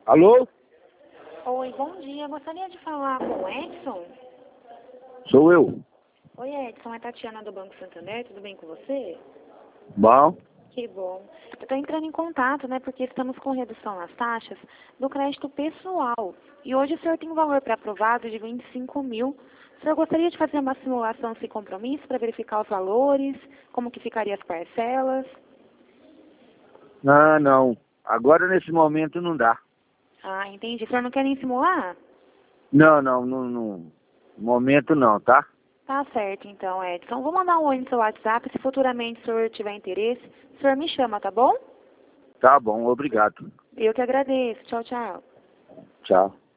Alô? Oi, bom dia. Gostaria de falar com o Edson? Sou eu. Oi, Edson. É Tatiana do Banco Santander. Tudo bem com você? Bom. Que bom. Eu estou entrando em contato, né, porque estamos com redução nas taxas do crédito pessoal. E hoje o senhor tem um valor pré-aprovado de 25 mil. O senhor gostaria de fazer uma simulação sem compromisso para verificar os valores, como que ficaria as parcelas? Ah, não. Agora, nesse momento, não dá. Ah, entendi. O senhor não quer nem simular? Não, não, no momento não, tá? Tá certo, então, Edson. Vou mandar um oi no seu WhatsApp. Se futuramente o senhor tiver interesse, o senhor me chama, tá bom? Tá bom, obrigado. Eu que agradeço. Tchau, tchau. Tchau.